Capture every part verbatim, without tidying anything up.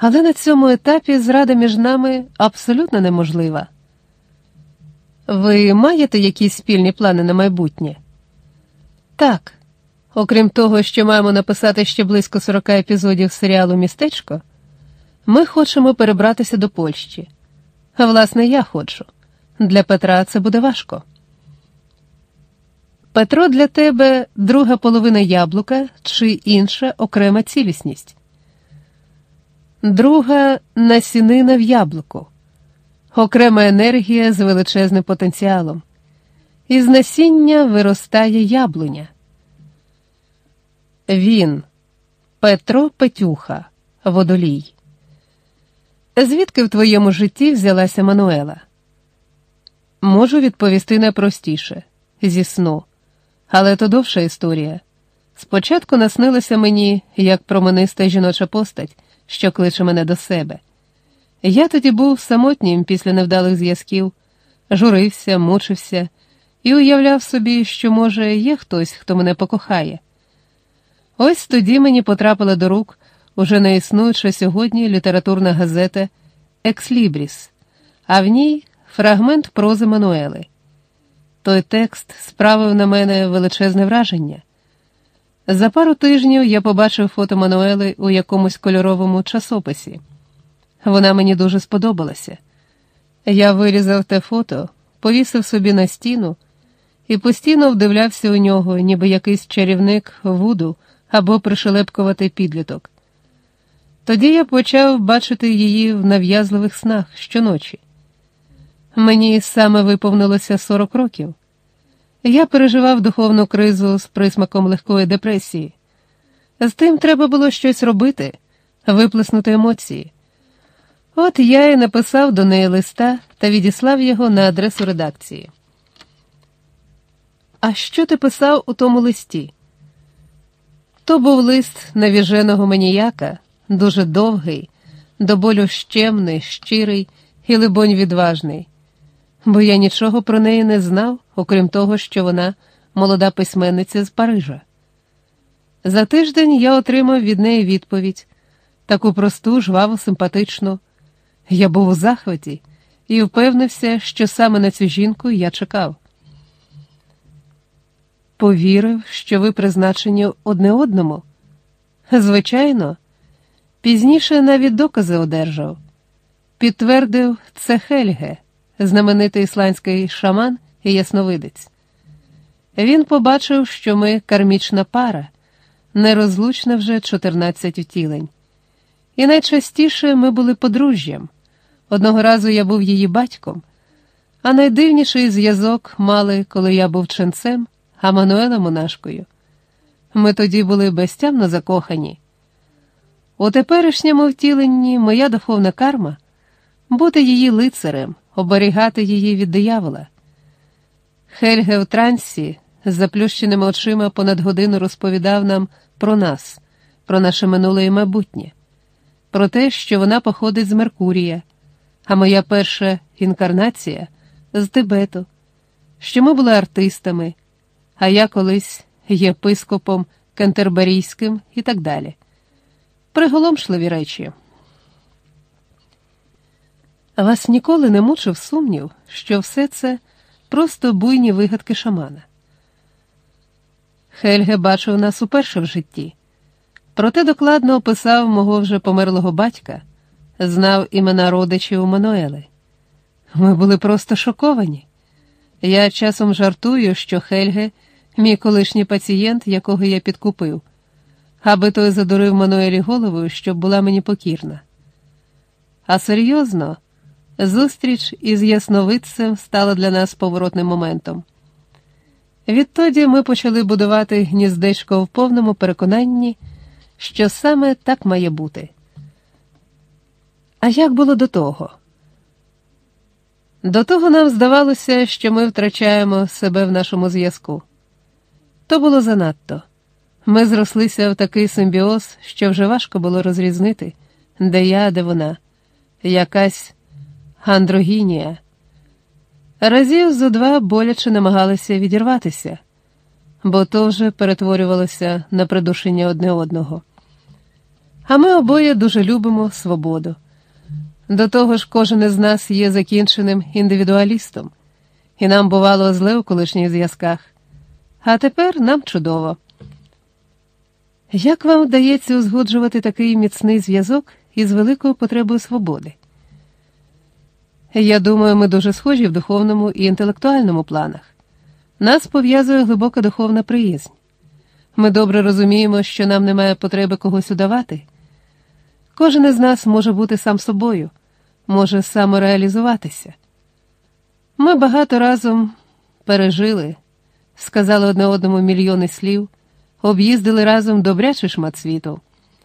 Але на цьому етапі зрада між нами абсолютно неможлива. Ви маєте якісь спільні плани на майбутнє? Так. Окрім того, що маємо написати ще близько сорока епізодів серіалу «Містечко», ми хочемо перебратися до Польщі. Власне, я хочу. Для Петра це буде важко. Петро для тебе друга половина яблука чи інша окрема цілісність? Друга насінина в яблуку. Окрема енергія з величезним потенціалом. Із насіння виростає яблуня. Він. Петро Петюха. Водолій. Звідки в твоєму житті взялася Мануела? Можу відповісти найпростіше. Зі сну. Але то довша історія. Спочатку наснилася мені, як промениста жіноча постать, що кличе мене до себе. Я тоді був самотнім після невдалих зв'язків, журився, мучився і уявляв собі, що, може, є хтось, хто мене покохає. Ось тоді мені потрапила до рук уже не існуюча сьогодні літературна газета «Екслібріс», а в ній фрагмент прози Мануели. Той текст справив на мене величезне враження. За пару тижнів я побачив фото Мануели у якомусь кольоровому часописі. Вона мені дуже сподобалася. Я вирізав те фото, повісив собі на стіну і постійно вдивлявся у нього, ніби якийсь чарівник Вуду або пришелепкуватий підліток. Тоді я почав бачити її в нав'язливих снах щоночі. Мені саме виповнилося сорок років. Я переживав духовну кризу з присмаком легкої депресії. З тим треба було щось робити, виплеснути емоції. От я і написав до неї листа та відіслав його на адресу редакції. А що ти писав у тому листі? То був лист навіженого маніяка, дуже довгий, до болю щемний, щирий і, либонь, відважний. Бо я нічого про неї не знав, окрім того, що вона молода письменниця з Парижа. За тиждень я отримав від неї відповідь, таку просту, жваву, симпатичну. Я був у захваті і впевнився, що саме на цю жінку я чекав. Повірив, що ви призначені одне одному? Звичайно. Пізніше навіть докази одержав. Підтвердив це Хельге, знаменитий ісландський шаман і ясновидець. Він побачив, що ми кармічна пара, нерозлучна вже чотирнадцять втілень. І найчастіше ми були подружжям. Одного разу я був її батьком, а найдивніший зв'язок мали, коли я був ченцем, а Мануела монашкою. Ми тоді були безтямно закохані. У теперішньому втіленні моя духовна карма – бути її лицарем, оберігати її від диявола. Хельге в трансі з заплющеними очима понад годину розповідав нам про нас, про наше минуле і майбутнє, про те, що вона походить з Меркурія, а моя перша інкарнація – з Тибету, що ми були артистами, а я колись єпископом Кентерберійським і так далі. Приголомшливі речі. Вас ніколи не мучив сумнів, що все це просто буйні вигадки шамана? Хельге бачив нас уперше в житті. Проте докладно описав мого вже померлого батька, знав імена родичів Мануели. Ми були просто шоковані. Я часом жартую, що Хельге – мій колишній пацієнт, якого я підкупив, аби той задурив Мануелі головою, щоб була мені покірна. А серйозно, зустріч із ясновидцем стала для нас поворотним моментом. Відтоді ми почали будувати гніздечко в повному переконанні, що саме так має бути. А як було до того? До того нам здавалося, що ми втрачаємо себе в нашому зв'язку. То було занадто. Ми зрослися в такий симбіоз, що вже важко було розрізнити, де я, де вона. Якась андрогінія. Разів зо два боляче намагалися відірватися, бо то вже перетворювалося на придушення одне одного. А ми обоє дуже любимо свободу. До того ж, кожен із нас є закінченим індивідуалістом, і нам бувало зле у колишніх зв'язках. А тепер нам чудово. Як вам вдається узгоджувати такий міцний зв'язок із великою потребою свободи? Я думаю, ми дуже схожі в духовному і інтелектуальному планах. Нас пов'язує глибока духовна приязнь. Ми добре розуміємо, що нам немає потреби когось удавати. Кожен із нас може бути сам собою, може самореалізуватися. Ми багато разом пережили, сказали одне одному мільйони слів, об'їздили разом добрячий шмат світу.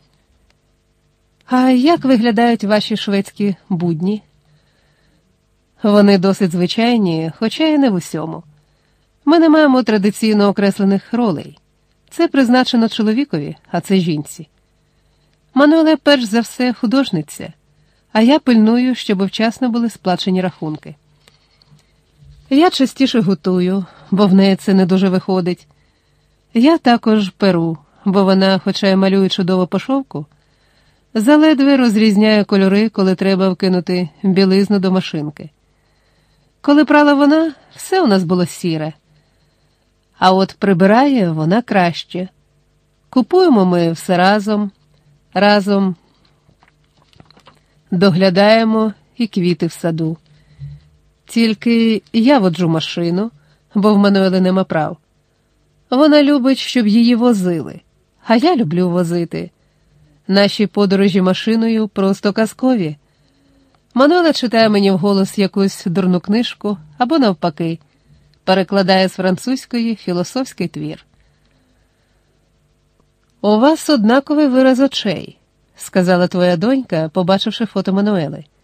А як виглядають ваші шведські будні? Вони досить звичайні, хоча й не в усьому. Ми не маємо традиційно окреслених ролей. Це призначено чоловікові, а це жінці. Мануеле перш за все художниця, а я пильную, щоб вчасно були сплачені рахунки. Я частіше готую, бо в неї це не дуже виходить. Я також перу, бо вона, хоча й малює чудово по шовку, заледве розрізняє кольори, коли треба вкинути білизну до машинки. Коли прала вона, все у нас було сіре. А от прибирає вона краще. Купуємо ми все разом, разом доглядаємо і квіти в саду. Тільки я воджу машину, бо в Мануели нема прав. Вона любить, щоб її возили, а я люблю возити. Наші подорожі машиною просто казкові. Мануела читає мені вголос якусь дурну книжку або навпаки, перекладає з французької філософський твір. «У вас однаковий вираз очей», – сказала твоя донька, побачивши фото Мануели.